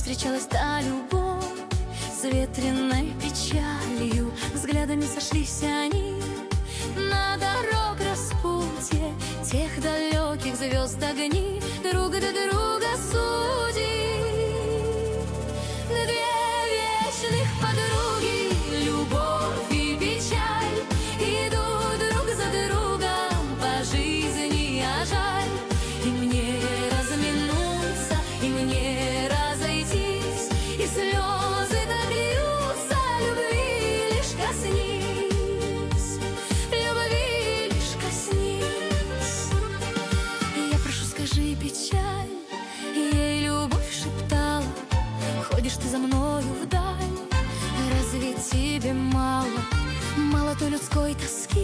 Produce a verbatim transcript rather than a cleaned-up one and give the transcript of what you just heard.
встречалась та любовь с ветреной печалью. Взглядами сошлись они на дорог распутье тех далеких звезд огни друг до друга судит. Две вечных подруги, любовь и печаль, идут друг за другом по жизни, а жаль им не разминуться, им не разойтись, и слезы добьются любви, лишь коснись, любви лишь коснись. Я прошу, скажи, печаль, ей любовь шептала: ходишь ты за мною вдаль, разве тебе мало, мало той людской тоски,